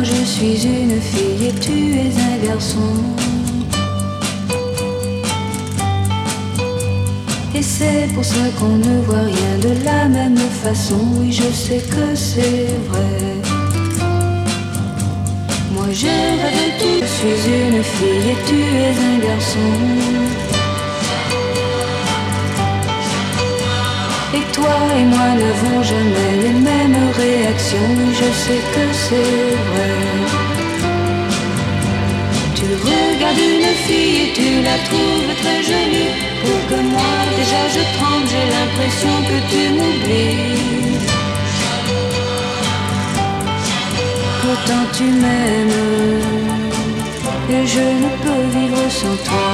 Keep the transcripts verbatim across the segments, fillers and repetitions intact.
Moi je suis une fille et tu es un garçon. Et c'est pour ça qu'on ne voit rien de la même façon. Oui, je sais que c'est vrai. Moi je rêve tout. Je suis une fille et tu es un garçon. Et toi et moi n'avons jamais les mêmes réactions. Oui, je sais que c'est vrai. Tu regardes une fille et tu la trouves très jolie. Pour que moi déjà je tremble, j'ai l'impression que tu m'oublies. Pourtant tu m'aimes et je ne peux vivre sans toi.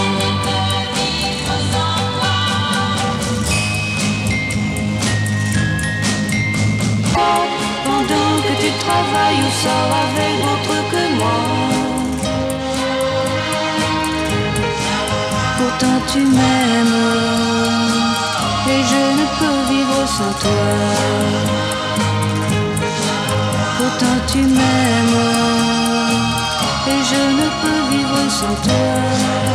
Pendant que tu travailles ou sors avec d'autres que moi. Pourtant tu m'aimes et je ne peux vivre sans toi. Pourtant tu m'aimes et je ne peux vivre sans toi.